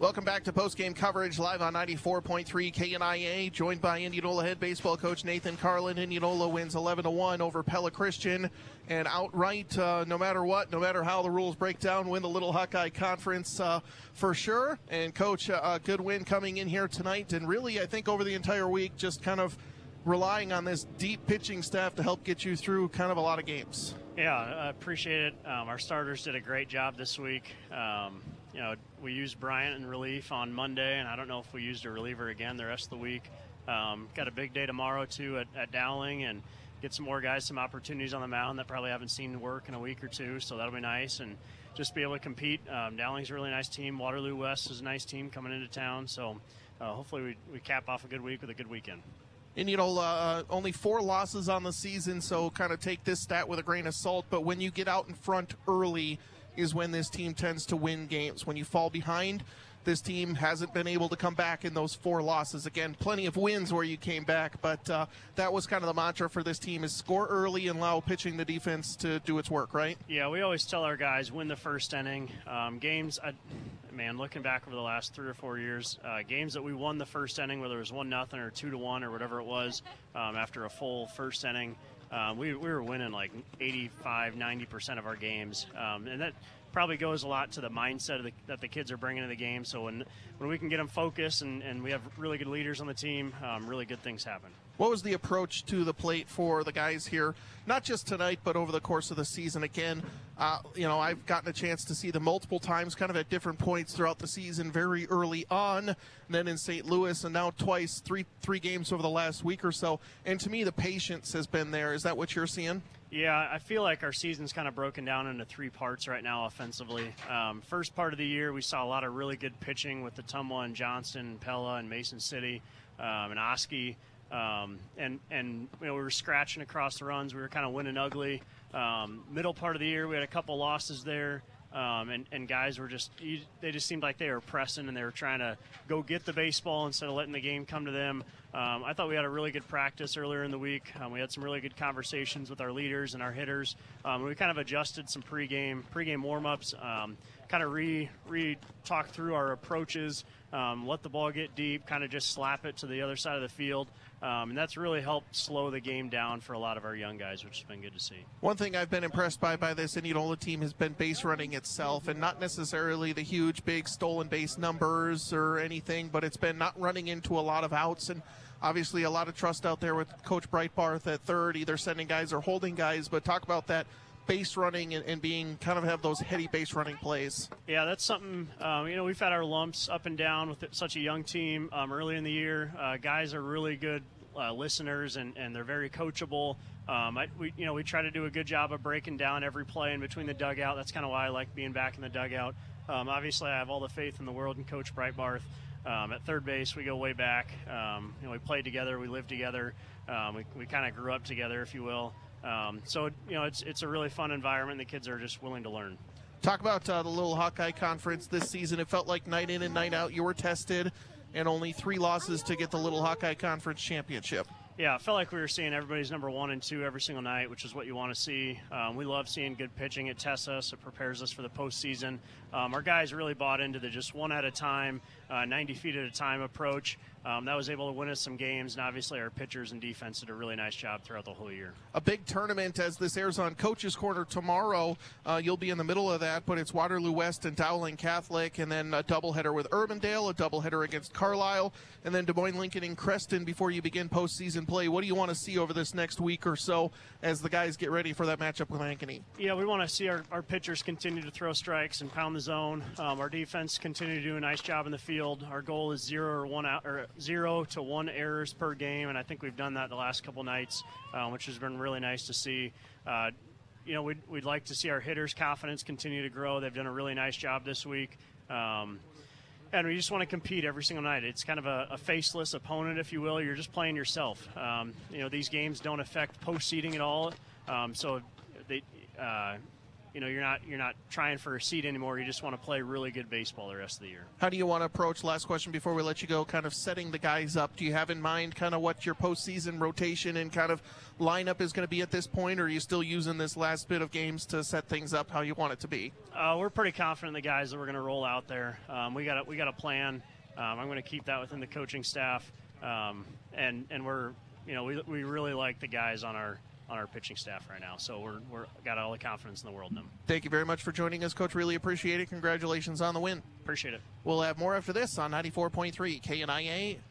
Welcome back to postgame coverage live on 94.3 KNIA, joined by Indianola head baseball coach Nathan Carlin. Indianola wins 11-1 over Pella Christian, and outright, no matter what, no matter how the rules break down, win the Little Hawkeye Conference for sure. And coach, a good win coming in here tonight, and really I think over the entire week just kind of relying on this deep pitching staff to help get you through kind of a lot of games. Yeah, I appreciate it. Our starters did a great job this week. We used Bryant in relief on Monday, and I don't know if we used a reliever again the rest of the week. Got a big day tomorrow, too, at Dowling, and get some more guys some opportunities on the mound that probably haven't seen work in a week or two, so that'll be nice, and just be able to compete. Dowling's a really nice team. Waterloo West is a nice team coming into town, so hopefully we cap off a good week with a good weekend. Indianola only 4 losses on the season, so kind of take this stat with a grain of salt, but when you get out in front early is when this team tends to win games. When you fall behind, this team hasn't been able to come back in those 4 losses. Again, plenty of wins where you came back, but that was kind of the mantra for this team, is score early and allow pitching the defense to do its work, right? Yeah, we always tell our guys, win the first inning. Looking back over the last 3 or 4 years, games that we won the first inning, whether it was 1-0 or 2-1 or whatever it was, after a full first inning, we were winning like 85-90% of our games, and that probably goes a lot to the mindset that the kids are bringing to the game. So when we can get them focused and we have really good leaders on the team, really good things happen. What was the approach to the plate for the guys here, not just tonight, but over the course of the season? Again, I've gotten a chance to see them multiple times, kind of at different points throughout the season, very early on, and then in St. Louis, and now twice, three games over the last week or so. And to me, the patience has been there. Is that what you're seeing? Yeah, I feel like our season's kind of broken down into 3 parts right now offensively. First part of the year, we saw a lot of really good pitching with the Tumwa and Johnston, Pella and Mason City, and Oski. We were scratching across the runs. We were kind of winning ugly. Middle part of the year, we had a couple losses there. And guys were they just seemed like they were pressing and they were trying to go get the baseball instead of letting the game come to them. I thought we had a really good practice earlier in the week. We had some really good conversations with our leaders and our hitters. We kind of adjusted some pregame warm-ups, kind of talk through our approaches, let the ball get deep, kind of just slap it to the other side of the field. And that's really helped slow the game down for a lot of our young guys, which has been good to see. One thing I've been impressed by this Indianola team has been base running itself, and not necessarily the huge, big stolen base numbers or anything, but it's been not running into a lot of outs, and obviously a lot of trust out there with Coach Breitbarth at third, either sending guys or holding guys. But talk about that base running and being kind of have those heady base running plays. Yeah, that's something, we've had our lumps up and down with such a young team early in the year. Guys are really good listeners and they're very coachable. We try to do a good job of breaking down every play in between the dugout. That's kind of why I like being back in the dugout. Obviously, I have all the faith in the world in Coach Breitbarth. At third base, we go way back. We played together, we lived together. We kind of grew up together, if you will. It's a really fun environment. The kids are just willing to learn. Talk about the Little Hawkeye Conference this season. It felt like night in and night out you were tested, and only 3 losses to get the Little Hawkeye Conference championship. Yeah, it felt like we were seeing everybody's number 1 and 2 every single night, which is what you want to see. We love seeing good pitching. It tests us. It prepares us for the postseason. Our guys really bought into the just one at a time, 90 feet at a time approach. That was able to win us some games, and obviously our pitchers and defense did a really nice job throughout the whole year. A big tournament as this airs on Coach's Corner tomorrow. You'll be in the middle of that, but it's Waterloo West and Dowling Catholic, and then a doubleheader with Urbandale, a doubleheader against Carlisle, and then Des Moines Lincoln and Creston before you begin postseason play. What do you want to see over this next week or so as the guys get ready for that matchup with Ankeny? Yeah, we want to see our pitchers continue to throw strikes and pound the zone. Our defense continue to do a nice job in the field. Our goal is 0 to 1 errors per game, and I think we've done that the last couple nights, which has been really nice to see. We'd like to see our hitters' confidence continue to grow. They've done a really nice job this week. And we just want to compete every single night. It's kind of a faceless opponent, if you will. You're just playing yourself. These games don't affect post seeding at all. you're not trying for a seat anymore. You just want to play really good baseball the rest of the year. How do you want to approach, last question before we let you go, kind of setting the guys up? Do you have in mind kind of what your postseason rotation and kind of lineup is going to be at this point, or are you still using this last bit of games to set things up how you want it to be? We're pretty confident in the guys that we're going to roll out there. We got a plan. I'm going to keep that within the coaching staff, and we're we really like the guys on our pitching staff right now. So we're got all the confidence in the world in them. Thank you very much for joining us, Coach. Really appreciate it. Congratulations on the win. Appreciate it. We'll have more after this on 94.3 KNIA.